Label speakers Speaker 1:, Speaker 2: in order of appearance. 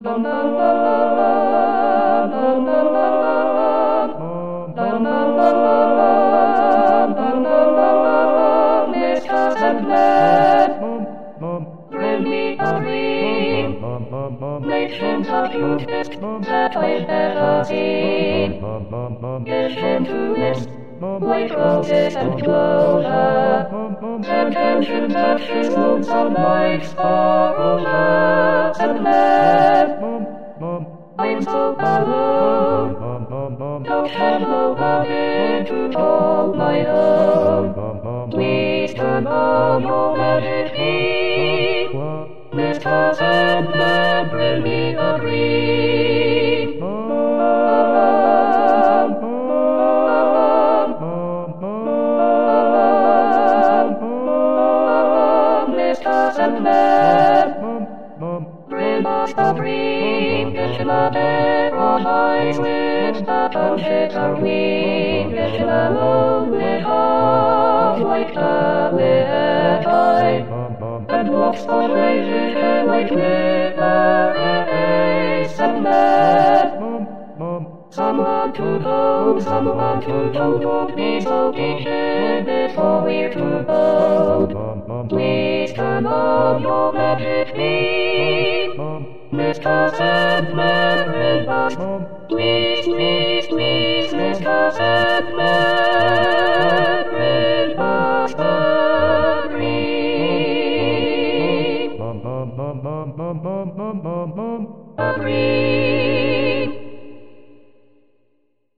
Speaker 1: Mr. Sandman, bring me a dream. Nations of youth that I've never seen. Listen to this, white roses and clover. Sentences that she moves on life's roller. Sandman, I'm so alone. Don't have nobody to call my own. Please turn on your magic beam. Mr. Sandman, bring me a dream. Mr. Sandman, bring us a dream. Get in a bed or hide with the punches are weak. Get in a lonely heart like the midnight. And walks on lazy hair like river and Sandman. Someone to hold, someone to hold. Don't be so patient before we're too old. Please turn on your magic beam. Mr. Sandman, bring us. Please, please, please, Mr. Sandman, bring us a dream.